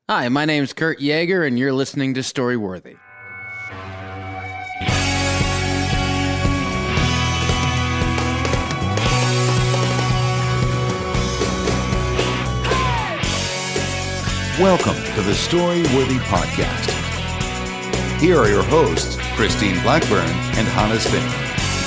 Hi, my name's Kurt Yeager, and you're listening to Storyworthy. Welcome to the Storyworthy Podcast. Here are your hosts, Christine Blackburn and Hannes Finney.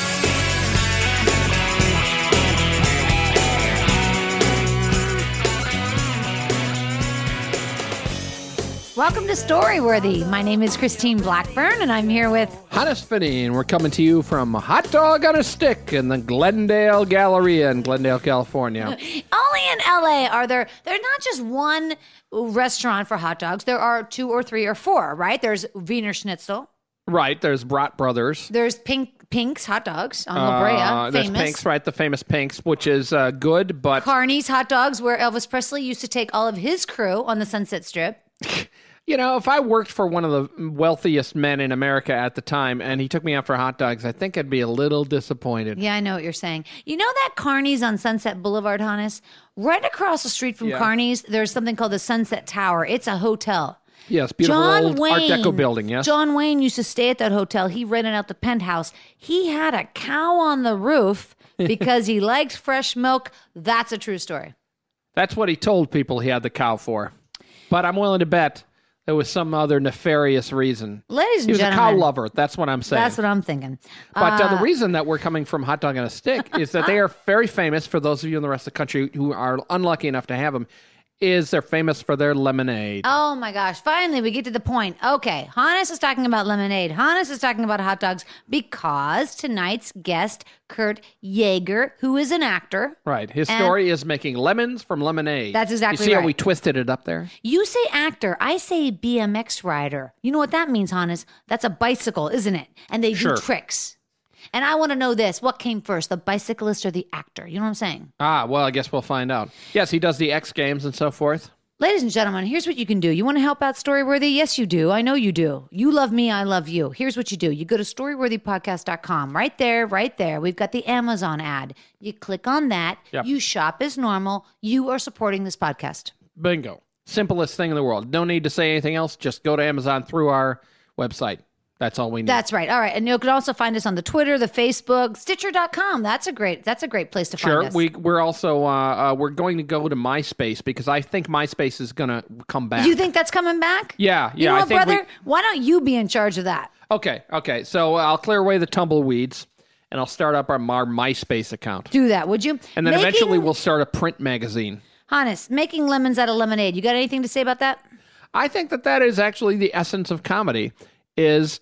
Welcome to Storyworthy. My name is Christine Blackburn, and I'm here with Hannes Finney, and we're coming to you from Hot Dog on a Stick in the Glendale Galleria in Glendale, California. only in LA are there's not just one restaurant for hot dogs. There are 2 or 3 or 4, right? There's Wiener Schnitzel. Right, there's Brat Brothers. There's Pink's Hot Dogs on La Brea, There's famous. Pink's, right, the famous Pink's, which is good, but... Carney's Hot Dogs, where Elvis Presley used to take all of his crew on the Sunset Strip. You know, if I worked for one of the wealthiest men in America at the time and he took me out for hot dogs, I think I'd be a little disappointed. Yeah, I know what you're saying. You know that Carney's on Sunset Boulevard, Hannes? Right across the street from Carney's, there's something called the Sunset Tower. It's a hotel. Yes, beautiful old Art Deco building, yes. John Wayne used to stay at that hotel. He rented out the penthouse. He had a cow on the roof because he liked fresh milk. That's a true story. That's what he told people he had the cow for. But I'm willing to bet there was some other nefarious reason. Ladies and gentlemen. He was a cow lover. That's what I'm saying. That's what I'm thinking. But the reason that we're coming from Hot Dog on a Stick is that they are very famous, for those of you in the rest of the country who are unlucky enough to have them, is they're famous for their lemonade. Oh my gosh, finally we get to the point. Okay, Hannes is talking about lemonade. Hannes is talking about hot dogs because tonight's guest, Kurt Yeager, who is an actor. Right, his story is making lemons from lemonade. That's exactly right. You see right. how we twisted it up there? You say actor, I say BMX rider. You know what that means, Hannes? That's a bicycle, isn't it? And they do tricks. And I want to know this. What came first, the bicyclist or the actor? You know what I'm saying? Well, I guess we'll find out. Yes, he does the X Games and so forth. Ladies and gentlemen, here's what you can do. You want to help out Storyworthy? Yes, you do. I know you do. You love me. I love you. Here's what you do. You go to storyworthypodcast.com. Right there. We've got the Amazon ad. You click on that. Yep. You shop as normal. You are supporting this podcast. Bingo. Simplest thing in the world. No need to say anything else. Just go to Amazon through our website. That's all we need. That's right. All right. And you can also find us on the Twitter, the Facebook, Stitcher.com. That's a great place to find us. We're also we're going to go to MySpace because I think MySpace is going to come back. You think that's coming back? Yeah. You know what, I think brother? Why don't you be in charge of that? Okay. So I'll clear away the tumbleweeds and I'll start up our MySpace account. Do that, would you? And then eventually we'll start a print magazine. Hannes, making lemons out of lemonade. You got anything to say about that? I think that is actually the essence of comedy. Is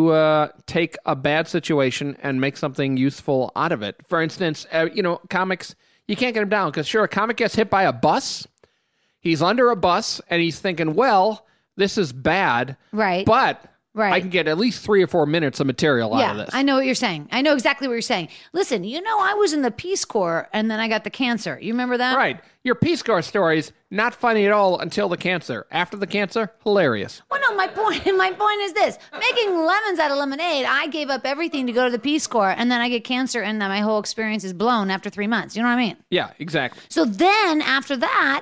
to take a bad situation and make something useful out of it. For instance, comics, you can't get them down because sure, a comic gets hit by a bus, he's under a bus, and he's thinking, well, this is bad, right? But I can get at least 3 or 4 minutes of material out of this. I know what you're saying. I know exactly what you're saying. Listen, I was in the Peace Corps and then I got the cancer. You remember that? Right. Your Peace Corps story's not funny at all until the cancer. After the cancer, hilarious. Well, no, my point is this. Making lemons out of lemonade, I gave up everything to go to the Peace Corps and then I get cancer and then my whole experience is blown after 3 months. You know what I mean? Yeah, exactly. So then after that,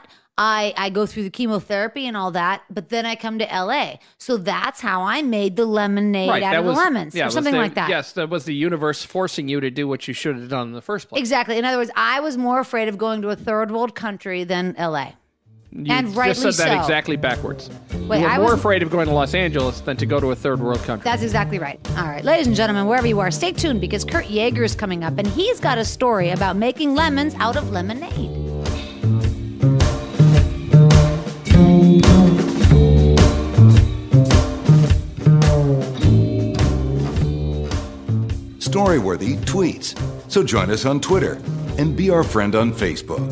I go through the chemotherapy and all that, but then I come to LA. So that's how I made the lemonade out of the lemons or something like that. Yes, that was the universe forcing you to do what you should have done in the first place. Exactly. In other words, I was more afraid of going to a third world country than LA. And rightly so. You just said that exactly backwards. Wait, you were more afraid of going to Los Angeles than to go to a third world country. That's exactly right. All right, ladies and gentlemen, wherever you are, stay tuned because Kurt Yeager is coming up and he's got a story about making lemons out of lemonade. Storyworthy tweets. So join us on Twitter and be our friend on Facebook.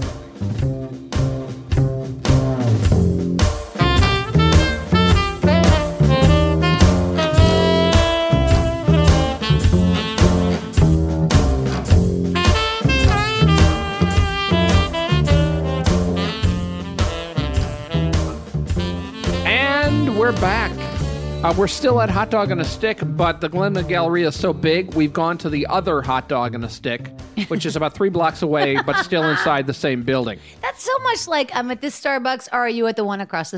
And we're back. We're still at Hot Dog on a Stick, but the Glendale Galleria is so big, we've gone to the other Hot Dog on a Stick, which is about 3 blocks away, but still inside the same building. That's so much like I'm at this Starbucks, or are you at the one across the street?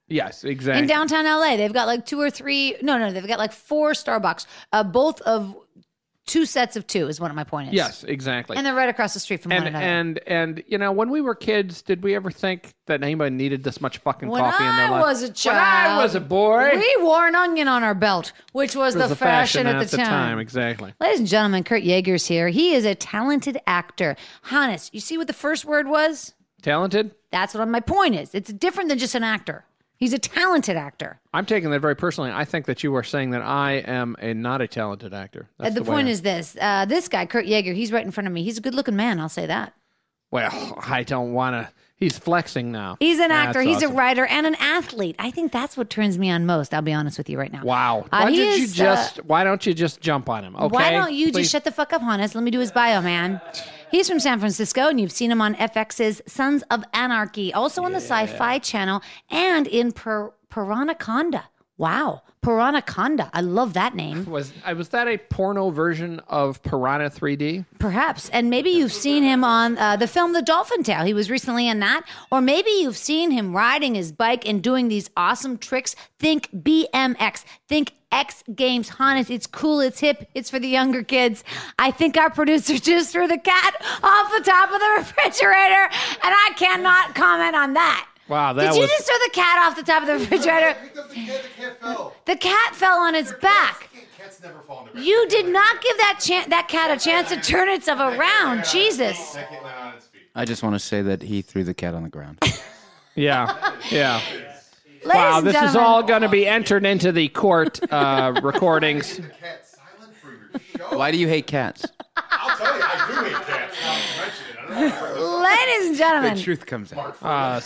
Yes, exactly. In downtown LA, they've got like 2 or 3. No, they've got like 4 Starbucks. Both of 2 sets of 2 is what my point is. Yes, exactly. And they're right across the street from one another. And you know, when we were kids, did we ever think that anybody needed this much fucking coffee in their life? When I was a child, when I was a boy, we wore an onion on our belt, which was the fashion at the time. Exactly. Ladies and gentlemen, Kurt Yeager's here. He is a talented actor. Hannes, you see what the first word was? Talented? That's what my point is. It's different than just an actor. He's a talented actor. I'm taking that very personally. I think that you are saying that I am not a talented actor. That's The point is this. This guy, Kurt Yeager, he's right in front of me. He's a good-looking man, I'll say that. Well, I don't want to. He's flexing now. He's an actor. That's He's awesome. a writer and an athlete. I think that's what turns me on most. I'll be honest with you right now. Wow. Why don't you just jump on him? Okay. Why don't you Please. just shut the fuck up, Hannes? Let me do his bio, man. He's from San Francisco, and you've seen him on FX's Sons of Anarchy, also on the Sci-Fi Channel, and in Piranaconda. Wow. Piranaconda. I love that name. Was that a porno version of Piranha 3D? Perhaps. And maybe you've seen him on the film The Dolphin Tale. He was recently in that. Or maybe you've seen him riding his bike and doing these awesome tricks. Think BMX. Think X Games. Hannes, it's cool. It's hip. It's for the younger kids. I think our producer just threw the cat off the top of the refrigerator, and I cannot comment on that. Wow, Did you just throw the cat off the top of the refrigerator? The cat fell. The cat fell on its back. Cats never fall on their back. You did not give that cat a chance to turn itself around. Jesus. That cat landed on its feet. I just want to say that he threw the cat on the ground. Yeah. Ladies Wow, and this is gentlemen, all going to be entered into the court recordings. The cat silent for your show. Why do you hate cats? I'll tell you, I do hate cats. Now that you mention it, I don't know. Ladies and The gentlemen, truth comes out.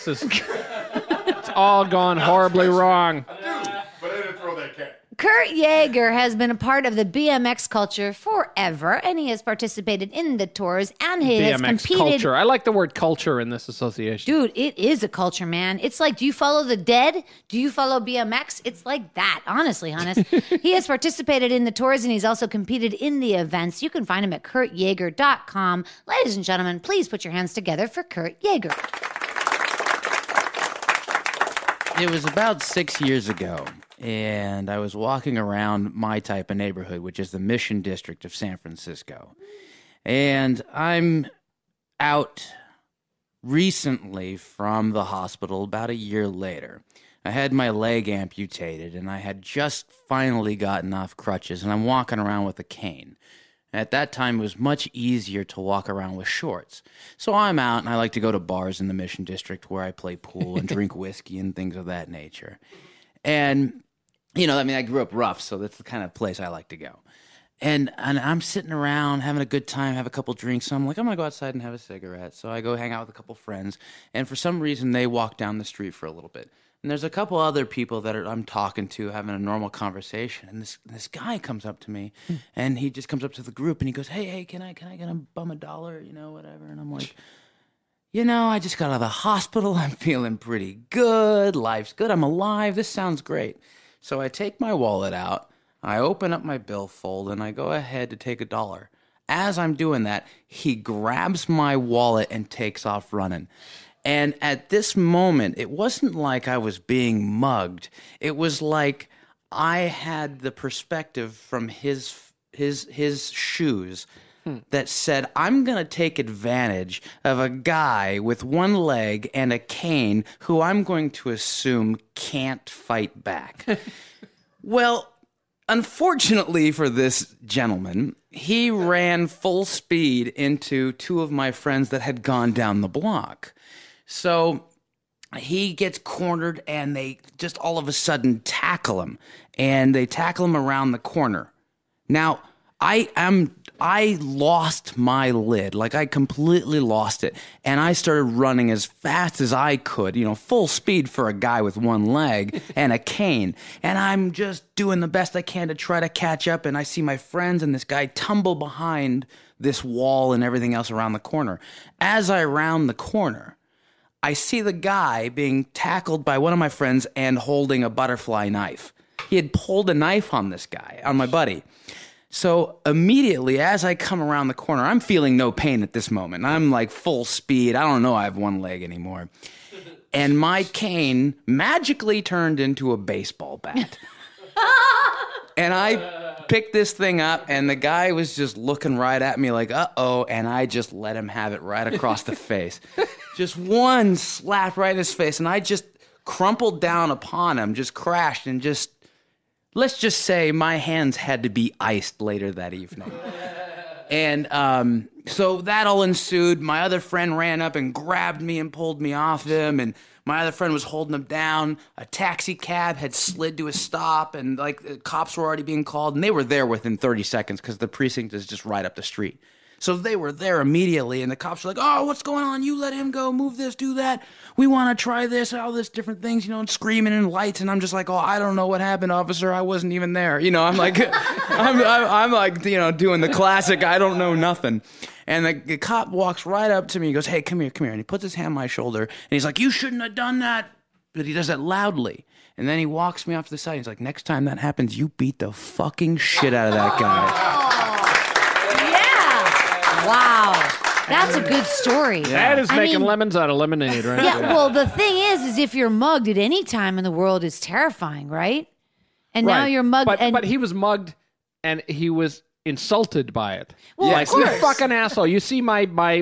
It's all gone horribly wrong. But I didn't throw that cat. Kurt Yeager has been a part of the BMX culture forever, and he has participated in the tours, and he has BMX competed. culture. I like the word culture in this association. Dude, it is a culture, man. It's like, do you follow the dead? Do you follow BMX? It's like that, honestly, Hannes. He has participated in the tours, and he's also competed in the events. You can find him at kurtyeager.com. Ladies and gentlemen, please put your hands together for Kurt Yeager. It was about 6 years ago, and I was walking around my type of neighborhood, which is the Mission District of San Francisco. And I'm out recently from the hospital about a year later. I had my leg amputated, and I had just finally gotten off crutches, and I'm walking around with a cane. At that time, it was much easier to walk around with shorts. So I'm out, and I like to go to bars in the Mission District where I play pool and drink whiskey and things of that nature. And, you know, I mean, I grew up rough, so that's the kind of place I like to go. And I'm sitting around having a good time, have a couple drinks. So I'm like, I'm going to go outside and have a cigarette. So I go hang out with a couple friends. And for some reason, they walk down the street for a little bit. And there's a couple other people that I'm talking to, having a normal conversation. And this guy comes up to me, and he just comes up to the group, and he goes, hey, can I get a bum $1, you know, whatever. And I'm like, you know, I just got out of the hospital. I'm feeling pretty good. Life's good. I'm alive. This sounds great. So I take my wallet out. I open up my billfold, and I go ahead to take $1. As I'm doing that, he grabs my wallet and takes off running. And at this moment, it wasn't like I was being mugged. It was like I had the perspective from his shoes that said, I'm going to take advantage of a guy with one leg and a cane who I'm going to assume can't fight back. Well, unfortunately for this gentleman, he ran full speed into 2 of my friends that had gone down the block. So he gets cornered, and they just all of a sudden tackle him, and they tackle him around the corner. Now, I lost my lid. Like, I completely lost it, and I started running as fast as I could, you know, full speed for a guy with one leg and a cane. And I'm just doing the best I can to try to catch up, and I see my friends and this guy tumble behind this wall and everything else around the corner. As I round the corner, I see the guy being tackled by one of my friends and holding a butterfly knife. He had pulled a knife on this guy, on my buddy. So immediately, as I come around the corner, I'm feeling no pain at this moment. I'm like full speed. I don't know I have one leg anymore. and my cane magically turned into a baseball bat. And I picked this thing up, and the guy was just looking right at me like, uh-oh, and I just let him have it right across the face. Just one slap right in his face, and I just crumpled down upon him, just crashed, and just, let's just say my hands had to be iced later that evening. And so that all ensued. My other friend ran up and grabbed me and pulled me off him, and my other friend was holding him down. A taxi cab had slid to a stop, and like the cops were already being called, and they were there within 30 seconds because the precinct is just right up the street. So they were there immediately, and the cops were like, oh, what's going on? You let him go, move this, do that. We want to try this, all this different things, and screaming and lights. And I'm just like, oh, I don't know what happened, officer. I wasn't even there. I'm like, I'm like, doing the classic, I don't know nothing. And the cop walks right up to me. He goes, hey, come here. And he puts his hand on my shoulder, and he's like, you shouldn't have done that. But he does that loudly. And then he walks me off to the side. He's like, next time that happens, you beat the fucking shit out of that guy. Wow. That's a good story. That is making lemons out of lemonade, right? Yeah, well, the thing is if you're mugged at any time in the world, it's terrifying, right? And now you're mugged. But he was mugged, and he was insulted by it. Well, like, of course. you fucking asshole. You see my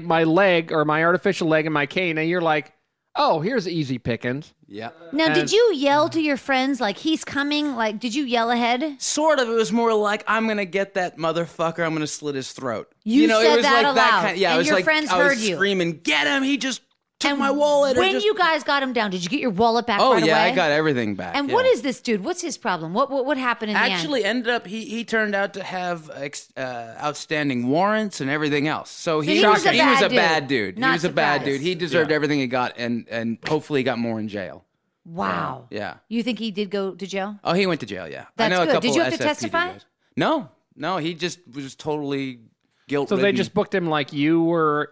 leg or my artificial leg and my cane, and you're like, oh, here's easy pickings. Yeah. Now, did you yell to your friends like he's coming? Like, did you yell ahead? Sort of. It was more like, I'm going to get that motherfucker. I'm going to slit his throat. You said it was that like aloud, that kind. Yeah, and it was your like friends I was heard you. screaming, get him. He just took my wallet. When you guys got him down, did you get your wallet back right away? Oh, yeah, I got everything back. And what is this dude? What's his problem? What happened in the end? Actually, ended up, he turned out to have outstanding warrants and everything else. So he was a bad dude. Not He was a bad surprised. dude. He deserved everything he got, and hopefully he got more in jail. Wow. Yeah. You think he did go to jail? Oh, he went to jail, yeah. That's I know good. a couple Did you have to SFPD testify? guys. No, he just was totally guilt-ridden. So they just booked him like you were,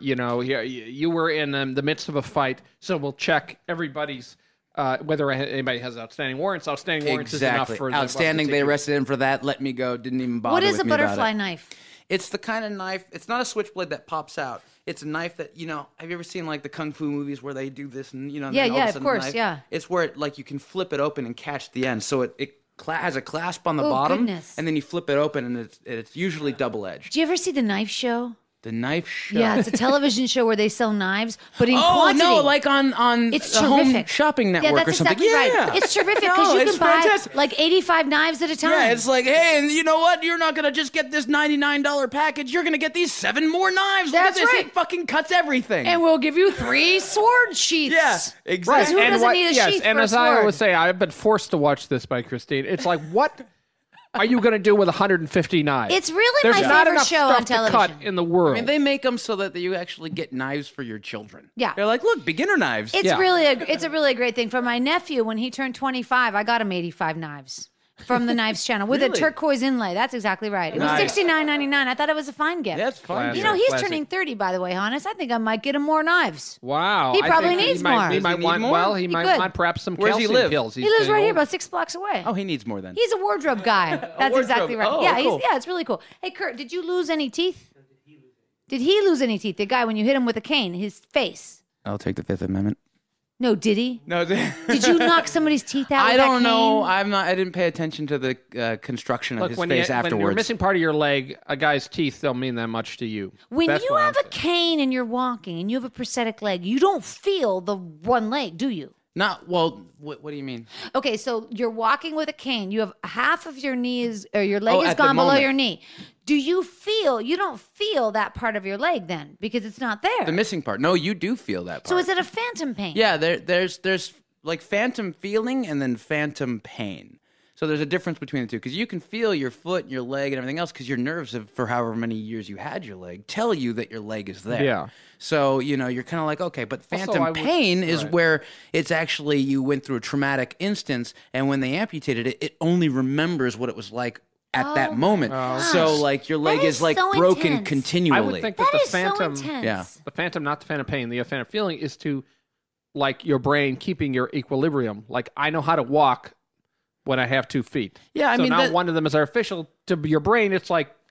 you were in the midst of a fight. So we'll check everybody's whether anybody has outstanding warrants. Outstanding warrants is enough for outstanding. They arrested him for that. Let me go. Didn't even bother. What is with a me about butterfly it. knife? It's the kind of knife. It's not a switchblade that pops out. It's a knife that Have you ever seen like the kung fu movies where they do this and and Yeah, then all of a of sudden course, knife? yeah. It's where you can flip it open and catch the end. So it has a clasp on the Oh, bottom, goodness. and then you flip it open, and it's usually double edged. Do you ever see the knife show? The knife show. Yeah, it's a television show where they sell knives, but in Oh quantity. no! Like on It's the Home terrific. Shopping Network Yeah, that's or something. exactly Yeah, right. It's terrific because No, you can it's buy fantastic. like 85 knives at a time. Yeah, it's like, hey, and you know what? You're not gonna just get this $99 package. You're gonna get these 7 more knives. That's Look at this. right. It fucking cuts everything. and we'll give you 3 sword sheaths. yeah, exactly. Who doesn't need a yes, sheath and for a as I sword? always say, I've been forced to watch this by Christine. It's like, what are you going to do with 150 knives? It's really There's my not favorite enough show stuff on to television. cut in the world. I mean, they make them so that you actually get knives for your children. Yeah. They're like, look, beginner knives. It's Yeah. it's a really great thing. For my nephew, when he turned 25, I got him 85 knives from the Knives Channel with a Really? turquoise inlay. That's exactly right. It was Nice. $69.99. I thought it was a fine gift. That's fun. You know, he's Classic. turning 30, by the way, Hannes. I think I might get him more knives. Wow. He I probably think needs he might, more. He Does might he need want, more? well, he He might could. want perhaps some Where's he calcium live? pills. He lives right here, about 6 blocks away. Oh, he needs more then. He's a wardrobe guy. That's wardrobe. exactly right. Oh, Yeah, cool. it's really cool. Hey, Kurt, did you lose any teeth? Did he lose any teeth? The guy, when you hit him with a cane, his face. I'll take the Fifth Amendment. No, did he? No, Did you knock somebody's teeth out I with that don't know. cane? I'm not. I didn't pay attention to the construction of Look, his when, face when afterwards. you're missing part of your leg, a guy's teeth don't mean that much to you. When That's you what have I'm a saying. cane and you're walking and you have a prosthetic leg, you don't feel the one leg, do you? Not well. What do you mean? Okay, so you're walking with a cane. You have half of your knees or your leg Oh, is at the gone below moment. your knee. Do you feel? You don't feel that part of your leg then because it's not there. The missing part. No, you do feel that part. So is it a phantom pain? Yeah, there's like phantom feeling and then phantom pain. So there's a difference between the two because you can feel your foot and your leg and everything else because your nerves have, for however many years you had your leg, tell you that your leg is there. Yeah. So, you're kind of like, okay, but phantom I would- pain is right. where it's actually you went through a traumatic instance and when they amputated it, it only remembers what it was like at that moment. So like your leg is is like so broken intense. continually. I would think that, That the is phantom, so intense. Yeah. the phantom, not the phantom pain, the phantom feeling is to, like your brain keeping your equilibrium. Like I know how to walk when I have 2 feet. Yeah, I so mean, now that- one of them is artificial. To your brain, it's like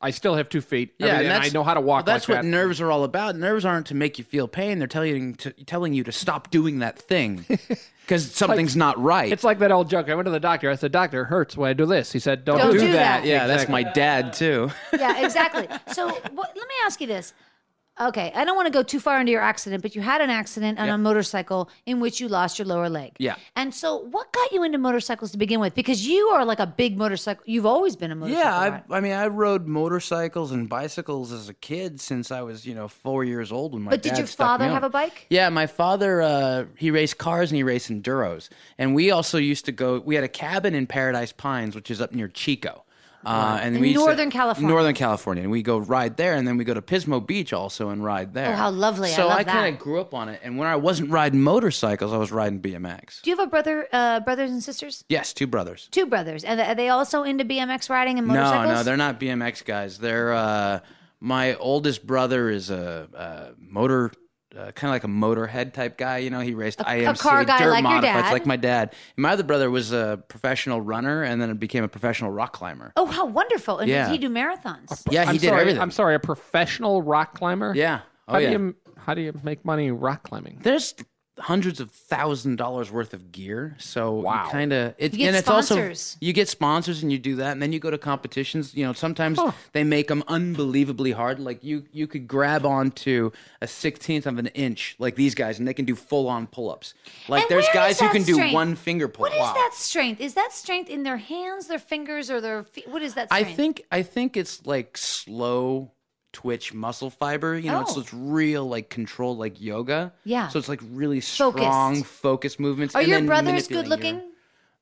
I still have 2 feet. Yeah, and I know how to walk. Well, that's like what that. nerves are all about. Nerves aren't to make you feel pain. They're telling you to stop doing that thing because something's not right. It's like that old joke. I went to the doctor. I said, "Doctor, it hurts when I do this." He said, "Don't, Don't do do that." that. Yeah, that's my dad too. Yeah, exactly. So let me ask you this. Okay, I don't want to go too far into your accident, but you had an accident on a motorcycle in which you lost your lower leg. Yeah. And so what got you into motorcycles to begin with? Because you are like a big motorcycle. You've always been a motorcycle rider. I rode motorcycles and bicycles as a kid since I was 4 years old when my But dad did your stuck father me on. have a bike? Yeah, my father, he raced cars and he raced enduros. And we also used to go, we had a cabin in Paradise Pines, which is up near Chico. And In we used to- Northern California. Northern California. And we go ride there, and then we go to Pismo Beach also and ride there. Oh, how lovely. I So love I kind that. of grew up on it. And when I wasn't riding motorcycles, I was riding BMX. Do you have a brothers and sisters? Yes, 2 brothers. 2 brothers. And are they also into BMX riding and motorcycles? No, they're not BMX guys. They're my oldest brother is a motor, kind of like a motorhead type guy. He raced IMC car guy dirt like your modifieds, dad. like my dad. And my other brother was a professional runner, and then became a professional rock climber. Oh, how wonderful. And Yeah. did he do marathons? Yeah, he I'm did sorry, everything. I'm sorry, a professional rock climber? Yeah. Oh How yeah. do you make money rock climbing? There's hundreds of $1,000s worth of gear, so Wow. you kind of You get and it's sponsors. also you get sponsors and you do that, and then you go to competitions. Sometimes they make them unbelievably hard. Like you could grab onto a 16th of an inch, like these guys, and they can do full on pull ups. Like And there's where guys is who that can do strength? one finger pull. What is that strength? Is that strength in their hands, their fingers, or their feet? What is that strength? I think it's like slow twitch muscle fiber. Oh. It's real like controlled like yoga. Yeah. So it's like really strong, focused movements. Are and your then brothers good manipulating looking?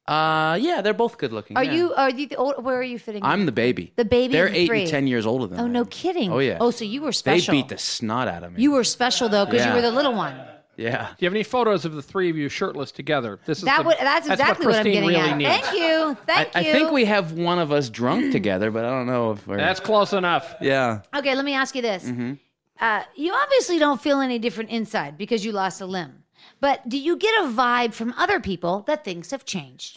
Yeah, they're both good looking. Are yeah. you the old, where are you fitting? I'm in? the baby. The baby They're of the 8 three. and 10 years older than Oh, I no am. kidding. Oh yeah. Oh, so you were They special. beat the snot out of me. You were special though because you Yeah. were the little one. Yeah. Do you have any photos of the 3 of you shirtless together? That's That's exactly what I'm Christine getting really at. needs. Thank you. Thank I you. think we have one of us drunk together, but I don't know if we're. That's close enough. yeah. Okay, let me ask you this. Mm-hmm. You obviously don't feel any different inside because you lost a limb. But do you get a vibe from other people that things have changed?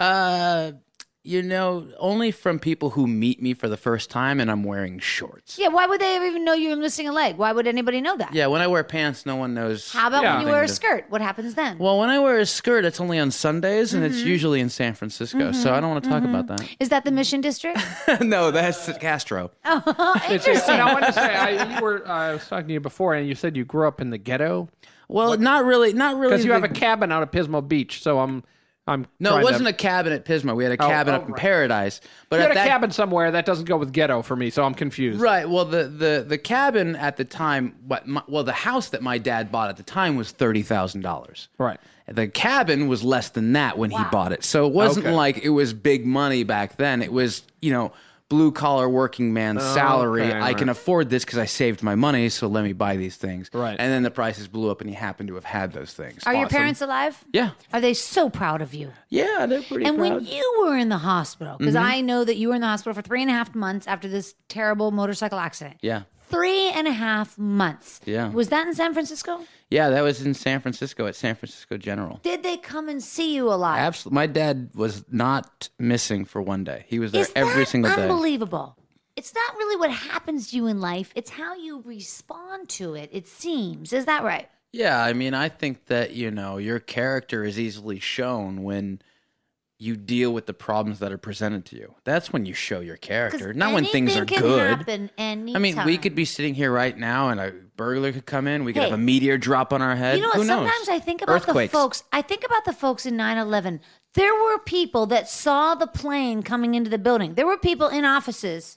Only from people who meet me for the first time and I'm wearing shorts. Yeah, why would they ever even know you were missing a leg? Why would anybody know that? Yeah, when I wear pants, no one knows. How about Yeah. when you wear a skirt? What happens then? Well, when I wear a skirt, it's only on Sundays, and it's Mm-hmm. usually in San Francisco, so I don't want to talk about that. Is that the Mission District? No, that's Castro. Interesting. I wanted to say, I was talking to you before, and you said you grew up in the ghetto Well, not really. because you have a cabin out at Pismo Beach. So I'm No, it wasn't a cabin at Pismo. We had a cabin up in right. Paradise. But You at had a that cabin somewhere that doesn't go with ghetto for me, so I'm confused. Right. Well, the cabin at the time, the house that my dad bought at the time was $30,000. Right. The cabin was less than that when he bought it. So it wasn't Okay. like it was big money back then. It was, blue collar working man's salary. okay, I can afford this because I saved my money, so let me buy these things. Right. And then the prices blew up and he happened to have had those things. Are your Awesome. parents alive? Yeah. Are they so proud of you? Yeah, they're pretty And proud. when you were in the hospital, because Mm-hmm. I know that you were in the hospital for 3.5 months after this terrible motorcycle accident. Yeah. 3.5 months. Yeah. Was that in San Francisco? Yeah, that was in San Francisco at San Francisco General. Did they come and see you a lot? Absolutely. My dad was not missing for one day. He was there Is every that single day. unbelievable? It's not really what happens to you in life. It's how you respond to it, it seems. Is that right? Yeah, I mean, I think that, your character is easily shown when you deal with the problems that are presented to you. That's when you show your character, not when things are anything good. can happen anytime. I mean, we could be sitting here right now and a burglar could come in. We could Hey. have a meteor drop on our head. You know what? Who knows? Sometimes I think about Earthquakes. I think about the folks in 9/11. There were people that saw the plane coming into the building. There were people in offices.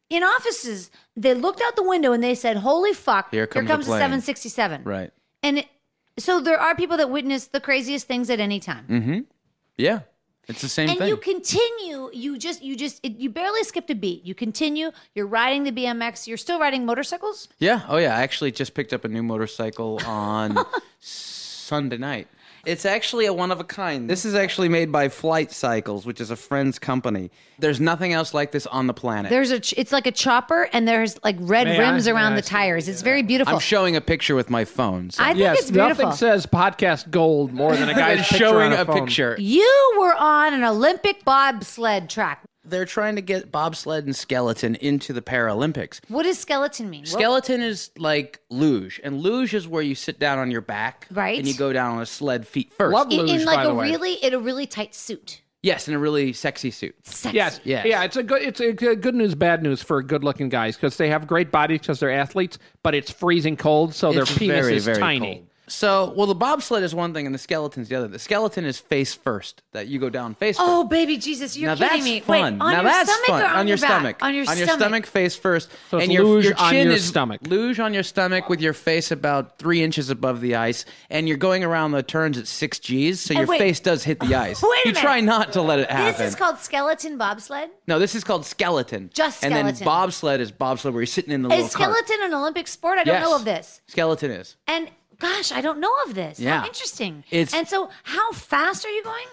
They looked out the window and they said, "Holy fuck! Here comes the the plane." 767." Right. So there are people that witness the craziest things at any time. Yeah. It's the same And thing. you continue. You barely skipped a beat. You continue. You're riding the BMX. You're still riding motorcycles. Yeah. Oh, yeah. I actually just picked up a new motorcycle on Sunday night. It's actually a one of a kind. This is actually made by Flight Cycles, which is a friend's company. There's nothing else like this on the planet. It's like a chopper, and there's like red rims around the tires. It's very beautiful. I'm showing a picture with my phone. So. I think Yes, it's beautiful. nothing says podcast gold more than a guy's picture showing on a phone. picture. You were on an Olympic bobsled track. they're trying to get bobsled and skeleton into the Paralympics. What does skeleton mean? Skeleton is like luge, and luge is where you sit down on your back, Right. and you go down on a sled feet first. Love luge, in like by the way. in a really tight suit. Yes, in a really sexy suit. Sexy. Yes. Yes. Yeah, it's a good news, bad news for good-looking guys because they have great bodies because they're athletes, but it's freezing cold, so their It's penis very, is very tiny. cold. So, well, the bobsled is one thing, and the skeleton's the other. The skeleton is face first, that you go down face first. Oh, baby Jesus, you're Now kidding that's me. fun. Wait, on now your that's stomach fun. or on your back? stomach. On your stomach face first. So it's and your luge on chin your is stomach. luge on your stomach with your face about 3 inches above the ice, and you're going around the turns at 6 Gs, so your wait. face does hit the ice. Wait a you minute. try not to let it happen. This is called skeleton bobsled? No, this is called skeleton. Just And then skeleton. bobsled is bobsled where you're sitting in the little Is cart. skeleton an Olympic sport? I don't Yes. know of this. Skeleton is. And gosh, I don't know of this. Yeah. How interesting. It's- And so how fast are you going?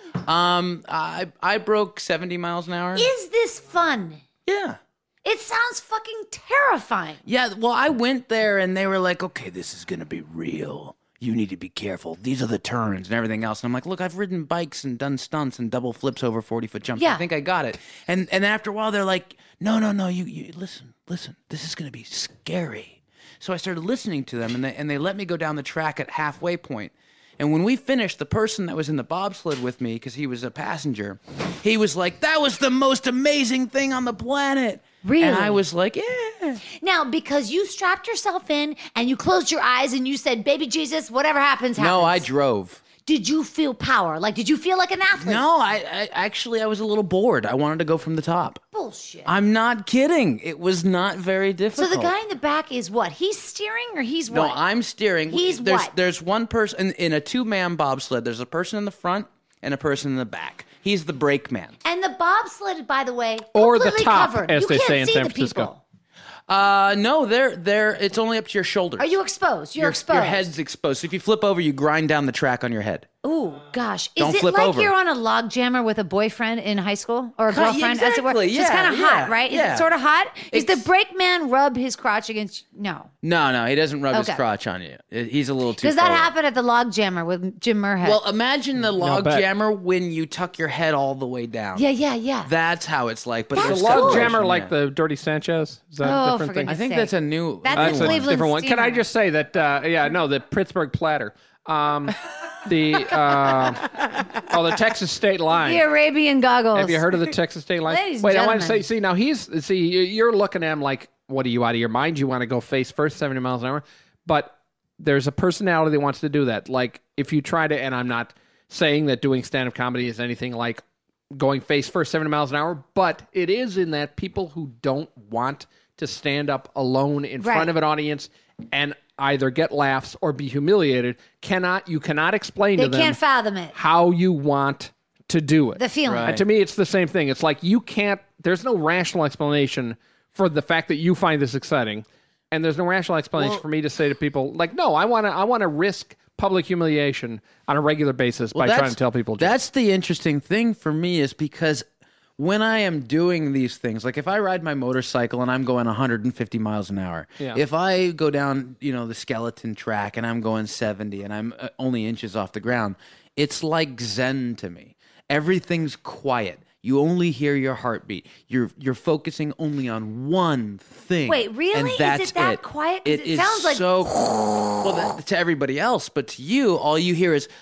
I broke 70 miles an hour. Is this fun? Yeah. It sounds fucking terrifying. Yeah, well, I went there and they were like, okay, this is going to be real. You need to be careful. These are the turns and everything else. And I'm like, look, I've ridden bikes and done stunts and double flips over 40-foot jumps. Yeah. I think I got it. And after a while, they're like, no, you listen. This is going to be scary. So I started listening to them, and they let me go down the track at halfway point. And when we finished, the person that was in the bobsled with me, because he was a passenger, he was like, that was the most amazing thing on the planet. Really? And I was like, yeah. Now, because you strapped yourself in and you closed your eyes and you said, baby Jesus, whatever happens, happens. No, I drove. Did you feel power? Like, did you feel like an athlete? No, I actually I was a little bored. I wanted to go from the top. Bullshit. I'm not kidding. It was not very So difficult. the guy in the back is what? He's steering or he's No, what? I'm steering. He's there's, what? There's one person in a 2-man bobsled. There's a person in the front and a person in the back. He's the brake man. And the bobsled, by the way, Or the completely top, covered. as You they can't say in see San the Francisco. people. No, they're. It's only up to your shoulders. Are you exposed? You're exposed. Your head's exposed. So if you flip over, you grind down the track on your head. Ooh, gosh. Don't Is it flip like over. you're on a log jammer with a boyfriend in high school? Or a Kind- girlfriend, as it were? exactly, So it's kind of yeah, hot, right? Is yeah. it sort of hot? Does the It's- brake man rub his crotch against... No. No, he doesn't rub Okay. his crotch on you. He's a little too. Does that forward. happen at the log jammer with Jim Murhead? Well, imagine the log bet. jammer when you tuck your head all the way down. yeah. That's how it's like. But That's there's The log cool. jammer yeah. like the Dirty Sanchez? Is that Oh, a for different thing? goodness I think sake. that's a new. That's That's the a Cleveland different one. Can I Steamer. just say that? The Pittsburgh Platter. The Texas State Line. The Arabian goggles. Have you heard of the Texas State Line? Ladies and Wait, I want to gentlemen. say. See, now you're looking at him like, what are you out of your mind? You want to go face first, 70 miles an hour? But there's a personality that wants to do that. Like if you try to, and I'm not saying that doing stand-up comedy is anything like going face first, 70 miles an hour, but it is in that people who don't want to stand up alone in Right. front of an audience and either get laughs or be humiliated you cannot explain They to them can't fathom it. how you want to do it. The feeling. Right. And to me, it's the same thing. It's like there's no rational explanation for the fact that you find this exciting. And there's no rational explanation for me to say to people, like, no, I want to risk public humiliation on a regular basis by trying to tell people jokes. That's the interesting thing for me is because when I am doing these things, like if I ride my motorcycle and I'm going 150 miles an hour, Yeah. if I go down, the skeleton track and I'm going 70 and I'm only inches off the ground, it's like Zen to me. Everything's quiet. You only hear your heartbeat. You're focusing only on one thing. Wait, really? And Is that's it that quiet? 'Cause it is sounds like- so well to everybody else, but to you, all you hear is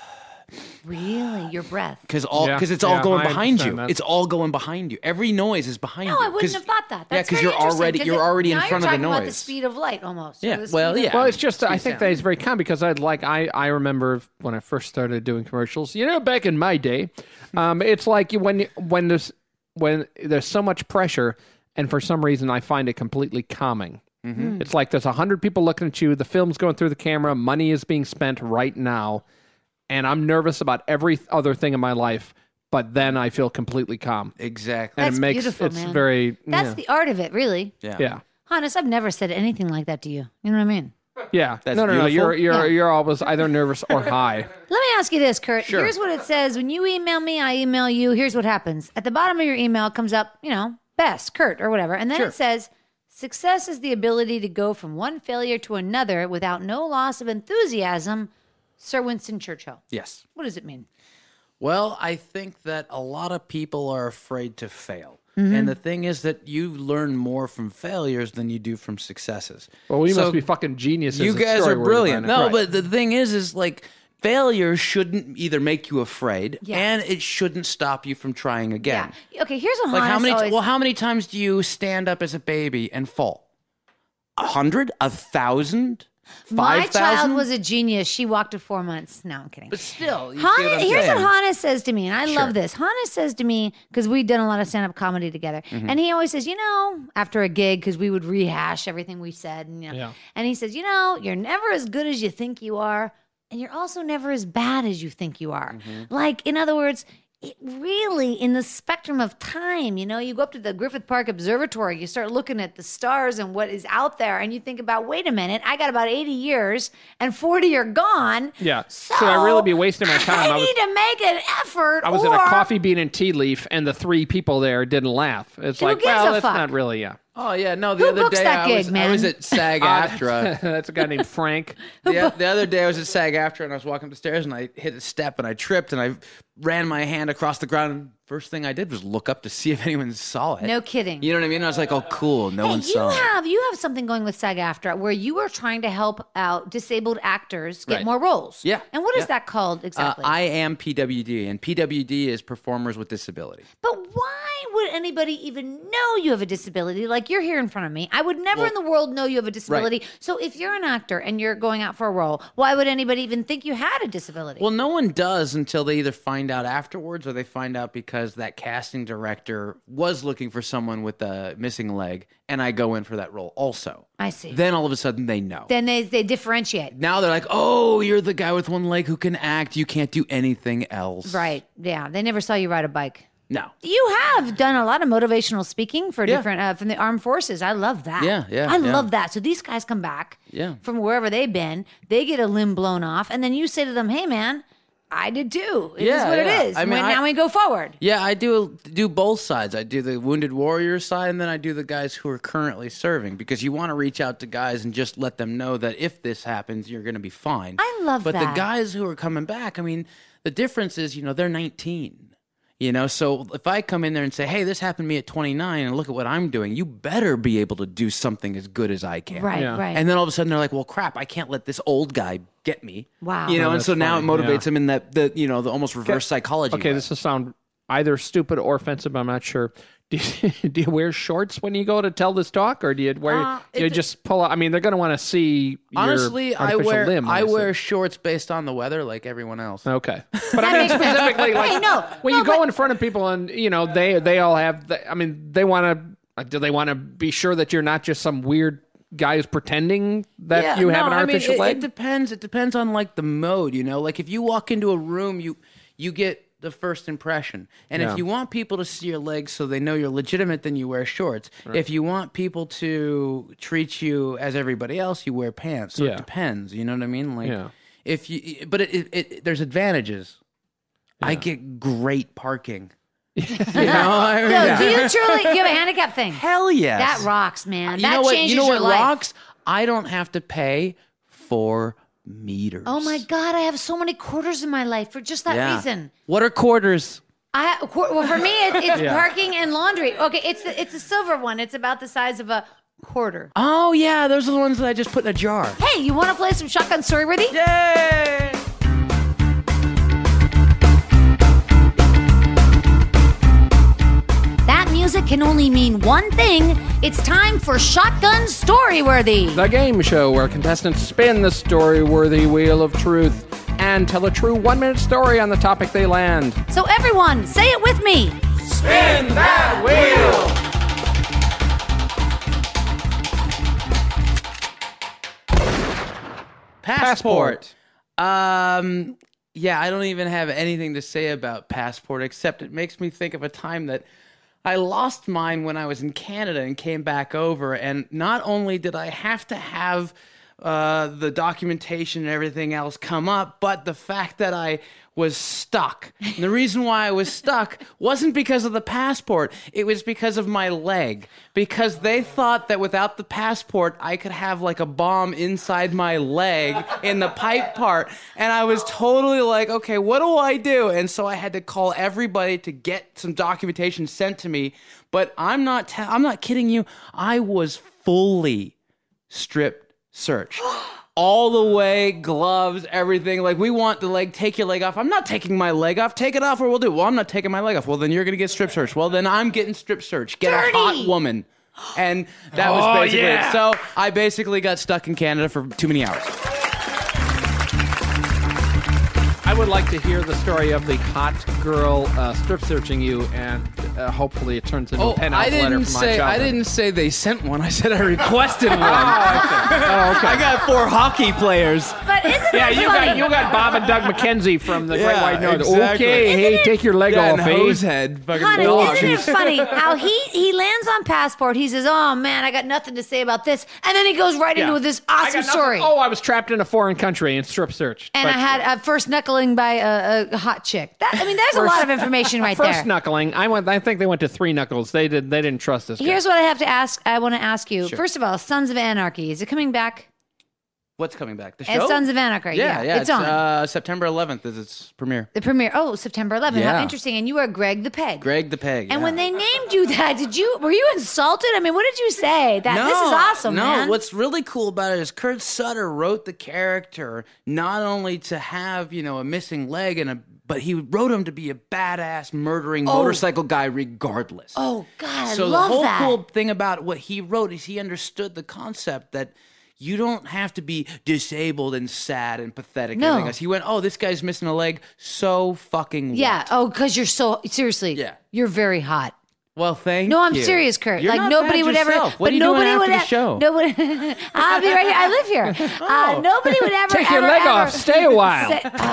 Really? Your breath. because Yeah, it's all yeah, going I behind you. understand that. It's all going behind you. Every noise is behind you. No, I wouldn't 'Cause- have thought that. Yeah, That's because very interesting, 'cause you're already in now front of you're the talking about the noise. speed of light almost. Yeah, Or the well, speed of- yeah. Well, it's just, I Speed think sound. that it's very common because I remember when I first started doing commercials, back in my day, it's like when there's so much pressure and for some reason I find it completely calming. Mm-hmm. It's like there's 100 people looking at you, the film's going through the camera, money is being spent right now, and I'm nervous about every other thing in my life, but then I feel completely calm. Exactly. And That's it makes beautiful, it's man. very That's the art of it, really. yeah. Hannes, I've never said anything like that to you. You know what I mean? Yeah. That's no. beautiful. You're always either nervous or high. Let me ask you this, Kurt. Sure. Here's what it says. When you email me, I email you. Here's what happens. At the bottom of your email comes up, best, Kurt, or whatever. And then Sure. it says, success is the ability to go from one failure to another without no loss of enthusiasm. Sir Winston Churchill. Yes. What does it mean? Well, I think that a lot of people are afraid to fail. And the thing is that you learn more from failures than you do from successes. Well, we So must be fucking geniuses. You at guys are story-worthy brilliant. by now. No, Right. but the thing is like failure shouldn't either make you afraid Yeah. and it shouldn't stop you from trying again. Yeah. Okay, here's what Like Hannes always... how many times do you stand up as a baby and fall? 100? 1,000? My 5,000? child was a genius. She walked at 4 months. No, I'm kidding. But still, you see what I'm Here's what saying. Hannes says to me, and I love this. Hannes says to me, because we've done a lot of stand-up comedy together, Mm-hmm. and he always says, after a gig, because we would rehash everything we said, and he says, you're never as good as you think you are, and you're also never as bad as you think you are. Mm-hmm. Like, in other words, it really, in the spectrum of time, you go up to the Griffith Park Observatory, you start looking at the stars and what is out there, and you think about, wait a minute, I got about 80 years, and 40 are gone. Yeah. So Should I really be wasting my time? I need to make an effort. I was in a coffee bean and tea leaf, and the 3 people there didn't laugh. It's Who like, gives well, a that's fuck? not really, yeah. Oh yeah, no. The Who other books day that I was gig, at SAG-AFTRA. That's a guy named Frank. The other day I was at SAG-AFTRA and I was walking up the stairs and I hit a step and I tripped and I ran my hand across the ground. And first thing I did was look up to see if anyone saw it. No kidding. You know what I mean? I was like, oh, cool. No one saw it. You have something going with SAG-AFTRA where you are trying to help out disabled actors get Right. more roles. Yeah, And what is yeah. that called exactly? I am PWD, and PWD is Performers with Disability. But why would anybody even know you have a disability? Like, you're here in front of me. I would never in the world know you have a disability. So if you're an actor and you're going out for a role, why would anybody even think you had a disability? Well, no one does until they either find out afterwards or they find out because that casting director was looking for someone with a missing leg, and I go in for that role also. I see. Then all of a sudden they know. Then they differentiate. Now they're like, oh, you're the guy with one leg who can act. You can't do anything else. Right. Yeah. They never saw you ride a bike. No. You have done a lot of motivational speaking for different from the armed forces. I love that. I love that. So these guys come back from wherever they've been. They get a limb blown off, and then you say to them, "Hey, man, I did too. It is what it is. I mean, now we go forward." Yeah, I do both sides. I do the wounded warrior side, and then I do the guys who are currently serving, because you want to reach out to guys and just let them know that if this happens, you're going to be fine. I love but that. the guys who are coming back, I mean, the difference is, they're 19. So if I come in there and say, hey, this happened to me at 29 and look at what I'm doing, you better be able to do something as good as I can. Right. Yeah. Right. And then all of a sudden they're like, well, crap, I can't let this old guy get me. Wow. And that's so now it funny. motivates Yeah. them in the almost reverse psychology. Okay, way. this will sound either stupid or offensive. I'm not sure. Do you wear shorts when you go to tell this talk, or do you wear? You just pull out. I mean, they're going to want to see. Honestly, your I artificial wear limb, I assume. wear shorts based on the weather, like everyone else. Okay, but I mean makes sense. specifically, like Hey, no. when No, you go but- in front of people and they all have. They want to. Do they want to be sure that you're not just some weird guy who's pretending that you have an artificial leg? It depends. It depends on like the mode. Like if you walk into a room, you get the first impression. And Yeah. if you want people to see your legs so they know you're legitimate, then you wear shorts. If you want people to treat you as everybody else, you wear pants. So Yeah. it depends. You know what I mean? Like Yeah. if you, but there's advantages. I get great parking. I mean, No, do you truly? You have a handicap thing? hell yes. That rocks, man. You That know what? changes You know your what life. rocks? I don't have to pay for meters. Oh my God, I have so many quarters in my life for just that reason. What are quarters? Well, for me, it's parking and laundry. Okay, it's a silver one. It's about the size of a quarter. Oh yeah, those are the ones that I just put in a jar. Hey, you want to play some Shotgun Storyworthy? Yay! That music can only mean one thing. It's time for Shotgun Storyworthy. The game show where contestants spin the story-worthy wheel of truth and tell a true 1-minute story on the topic they land. So everyone, say it with me. Spin that wheel! Passport. Yeah, I don't even have anything to say about Passport, except it makes me think of a time that I lost mine when I was in Canada and came back over. And not only did I have to have the documentation and everything else come up, but the fact that I was stuck. And the reason why I was stuck wasn't because of the passport. It was because of my leg. Because they thought that without the passport, I could have like a bomb inside my leg in the pipe part. And I was totally like, okay, what do I do? And so I had to call everybody to get some documentation sent to me. But I'm not kidding you. I was fully strip search. All the way, gloves, everything. Like, we want the leg, take your leg off. I'm not taking my leg off. Take it off or we'll do it. Well, I'm not taking my leg off. Well, then you're going to get strip searched. Well, then I'm getting strip searched. Get Dirty. a hot woman. And that was basically it. So I basically got stuck in Canada for too many hours. I would like to hear the story of the hot girl strip searching you, and hopefully it turns into a pen-out letter from my childhood. I didn't say they sent one. I said I requested one. Okay. I got 4 hockey players. But isn't that funny? you got Bob and Doug McKenzie from the Great White North. Exactly. Okay, hey, take your leg off, and eh? Hosehead. Fucking Honey, dog. isn't it funny how he lands on passport? He says, "Oh man, I got nothing to say about this," and then he goes right into this awesome story. Oh, I was trapped in a foreign country and strip searched. And I had a first knuckling by a hot chick. There's a lot of information right there. First knuckling. I think they went to 3 knuckles. They didn't trust this guy. Here's what I have to ask. I want to ask you. Sure. First of all, Sons of Anarchy, is it coming back? What's coming back? The show? It's Sons of Anarchy. Yeah. It's on. September 11th is its premiere. The premiere. Oh, September 11th. Yeah. How interesting. And you are Greg the Peg. Greg the Peg. And yeah. when they named you that, were you insulted? I mean, what did you say? This is awesome, man. What's really cool about it is Kurt Sutter wrote the character not only to have, a missing leg but he wrote him to be a badass murdering motorcycle guy regardless. Oh God, I so love the whole that. cool thing about what he wrote is he understood the concept that you don't have to be disabled and sad and pathetic. No. And everything else. He went, this guy's missing a leg. So fucking what? Yeah. Oh, because you're seriously. Yeah. You're very hot. Well, thank you. No, I'm serious, Kurt. You're like not nobody bad would yourself. ever. What are you doing after the show? Nobody. I'll be right here. I live here. Nobody would ever. Take your leg off. Stay a while.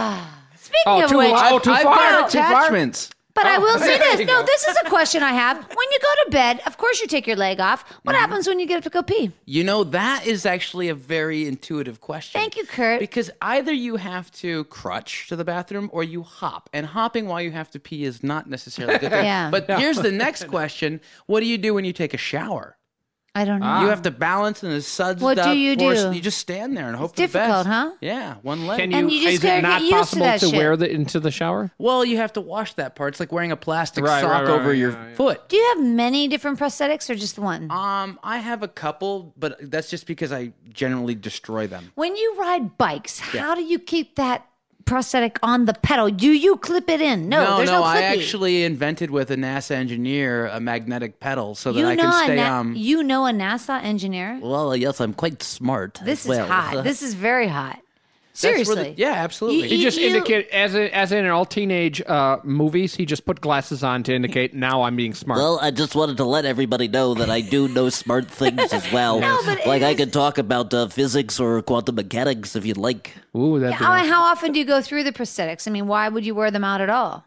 Speaking of which, too I've far. got Too far? attachments. But I will say there this. you No, go. this is a question I have. When you go to bed, of course you take your leg off. What happens when you get up to go pee? That is actually a very intuitive question. Thank you, Kurt. Because either you have to crutch to the bathroom or you hop. And hopping while you have to pee is not necessarily a good thing. Yeah. But here's the next question. What do you do when you take a shower? I don't know. You have to balance and it's sudsed What up. do you Or do? You just stand there and hope It's for the best. difficult, huh? Yeah, one leg. Can And you just is gotta it not get used to possible that to shit. wear into the shower? Well, you have to wash that part. It's like wearing a plastic Right, sock right, over your yeah. foot. Do you have many different prosthetics or just one? I have a couple, but that's just because I generally destroy them. When you ride bikes, how do you keep that prosthetic on the pedal? Do you clip it in? No, there's no I clippy. actually invented with a NASA engineer a magnetic pedal so that You I know can a stay You know a NASA engineer? Well, yes, I'm quite smart. This is hot. This is very hot. That's where Seriously. yeah, absolutely. He just indicate as in all teenage movies. He just put glasses on to indicate now I'm being smart. Well, I just wanted to let everybody know that I do know smart things as well. No, but like it I is- could talk about physics or quantum mechanics if you'd like. Ooh, that'd be nice. How often do you go through the prosthetics? I mean, why would you wear them out at all?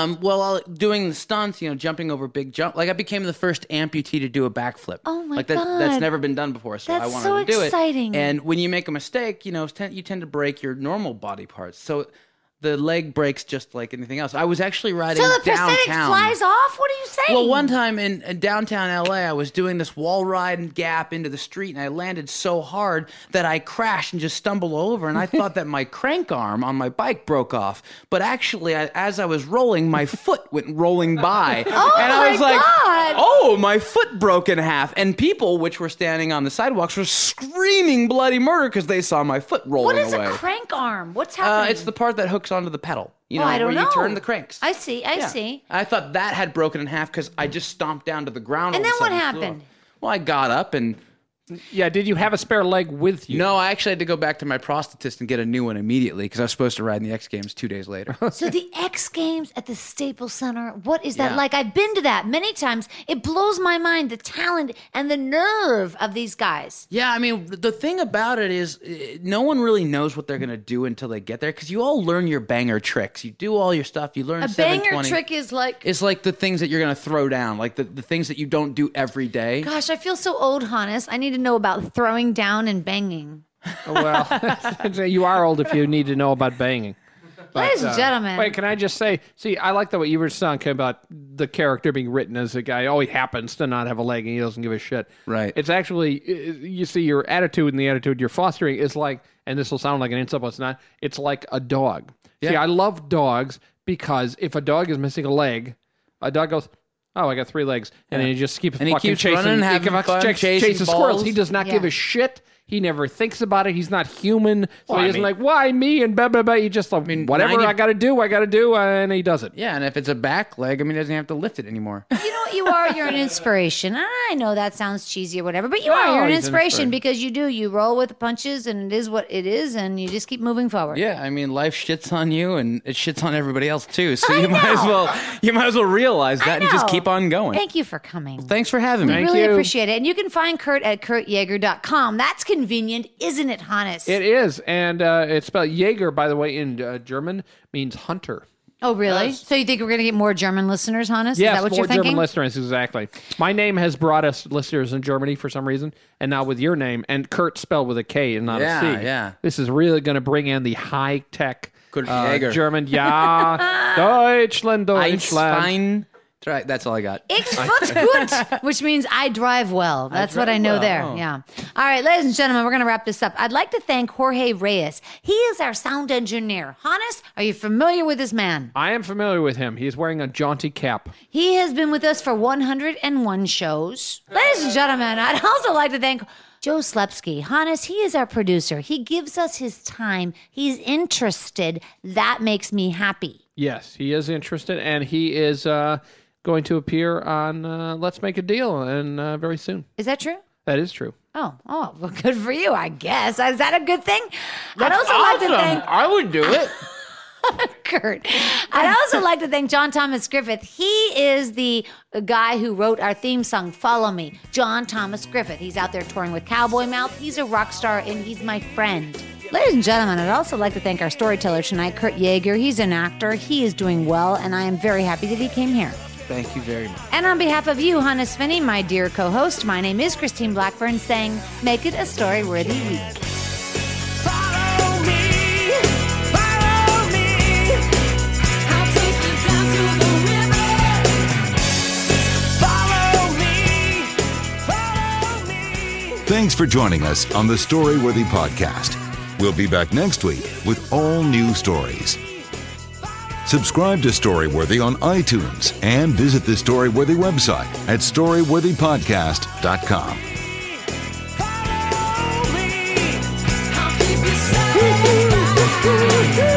Doing the stunts, jumping over big jump. Like I became the first amputee to do a backflip. Oh, my That's God. never been done before, so That's I wanted so to do exciting. it. And when you make a mistake, you tend to break your normal body parts. So the leg breaks just like anything else. I was actually riding So the prosthetic downtown. flies off? What are you saying? Well, one time in downtown LA, I was doing this wall ride and gap into the street, and I landed so hard that I crashed and just stumbled over. And I thought that my crank arm on my bike broke off, but actually, as I was rolling, my foot went rolling by, Oh, and I my was like, God. "Oh, my foot broke in half!" And people, which were standing on the sidewalks, were screaming bloody murder because they saw my foot rolling What is away. a crank arm? What's happening? It's the part that hooks onto the pedal. I don't where know. you turn the cranks. I see. I Yeah. see. I thought that had broken in half because I just stomped down to the ground. And all of then a what sudden, flew happened? off. Well, I got up and Yeah, did you have a spare leg with you? no, I actually had to go back to my prosthetist and get a new one immediately because I was supposed to ride in the X Games 2 days later. So the X Games at the Staples Center, what is that Yeah. like? I've been to that many times. It blows my mind, the talent and the nerve of these guys. Yeah, I mean, the thing about it is no one really knows what they're going to do until they get there because you all learn your banger tricks. You do all your stuff. You learn A banger 720. trick is like, It's like the things that you're going to throw down, like the things that you don't do every day. gosh, I feel so old, Hannes. I need to know about throwing down and banging. Well, you are old if you need to know about banging. But, Ladies and gentlemen. Wait, can I just say, I like what you were saying about the character being written as a guy. Oh, he happens to not have a leg and he doesn't give a shit. Right. It's actually, you see, your attitude and the attitude you're fostering is like, and this will sound like an insult, but it's not, it's like a dog. Yeah. See, I love dogs because if a dog is missing a leg, a dog goes, oh, I got 3 legs. And then he just keeps And he fucking keeps chasing, running, having fun, chasing chases squirrels. balls. He does not give a shit. He never thinks about it. He's not human. So Well, he I isn't mean- like, why me? And blah, blah, blah. He just like, whatever 90 I got to do, and he does it. Yeah, and if it's a back leg, I mean, he doesn't have to lift it anymore. You know what you are? You're an inspiration. I know that sounds cheesy or whatever, but you are. No, You're an he's an inspiration inspiration. because you do. You roll with the punches, and it is what it is, and you just keep moving forward. Yeah, I mean, life shits on you, and it shits on everybody else too. So I you might know. as well realize I that and just know. keep on going. Thank you for coming. Thanks for having me. We Thank really you. appreciate it. And you can find Kurt at kurtjaeger.com. That's convenient, isn't it, Hannes? It is. And it's spelled Jaeger, by the way, in German means hunter. Oh, really? So you think we're going to get more German listeners, Hannes? Yes, Is that what more you're thinking? German listeners, exactly. My name has brought us listeners in Germany for some reason, and now with your name, and Kurt spelled with a K and not a Yeah, C. yeah. This is really going to bring in the high-tech Kurt Jaeger. German. Ja, Deutschland. Eins, fein, drei. That's all I got. Ich fahre gut, which means I drive well. That's what I know there. Oh. Yeah. All right, ladies and gentlemen, we're going to wrap this up. I'd like to thank Jorge Reyes. He is our sound engineer. Hannes, are you familiar with this man? I am familiar with him. He's wearing a jaunty cap. He has been with us for 101 shows. Ladies and gentlemen, I'd also like to thank Joe Slepsky. Hannes, he is our producer. He gives us his time. He's interested. That makes me happy. Yes, he is interested, and he is going to appear on Let's Make a Deal and very soon. Is that true? That is true. Oh, well, good for you, I guess. Is that a good thing? I'd also like to thank I would do it. Kurt. I'd also like to thank John Thomas Griffith. He is the guy who wrote our theme song, Follow Me. John Thomas Griffith. He's out there touring with Cowboy Mouth. He's a rock star, and he's my friend. Ladies and gentlemen, I'd also like to thank our storyteller tonight, Kurt Jaeger. He's an actor. He is doing well, and I am very happy that he came here. Thank you very much. And on behalf of you, Hannes Finney, my dear co-host, my name is Christine Blackburn, saying, make it a story-worthy week. Follow me, I'll take you down to the river. Follow me. Thanks for joining us on the Storyworthy Podcast. We'll be back next week with all new stories. Subscribe to Storyworthy on iTunes and visit the Storyworthy website at storyworthypodcast.com. Follow me, I'll keep you satisfied.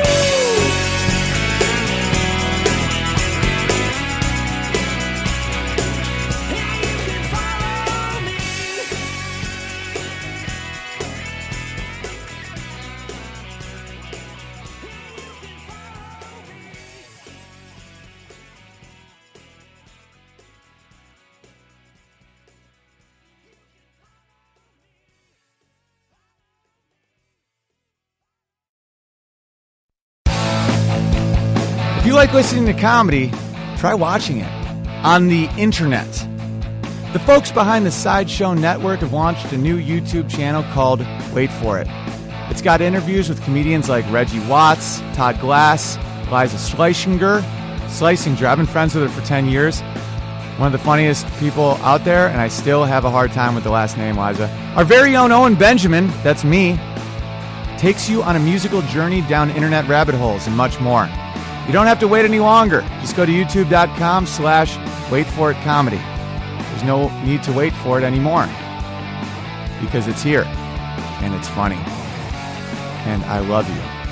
If you like listening to comedy, try watching it on the internet. The folks behind the Sideshow Network have launched a new YouTube channel called Wait For It. It's got interviews with comedians like Reggie Watts, Todd Glass, Liza Schlesinger. I've been friends with her for 10 years. One of the funniest people out there, and I still have a hard time with the last name, Liza. Our very own Owen Benjamin, that's me, takes you on a musical journey down internet rabbit holes and much more. You don't have to wait any longer. Just go to youtube.com/waitforitcomedy. There's no need to wait for it anymore because it's here and it's funny. And I love you.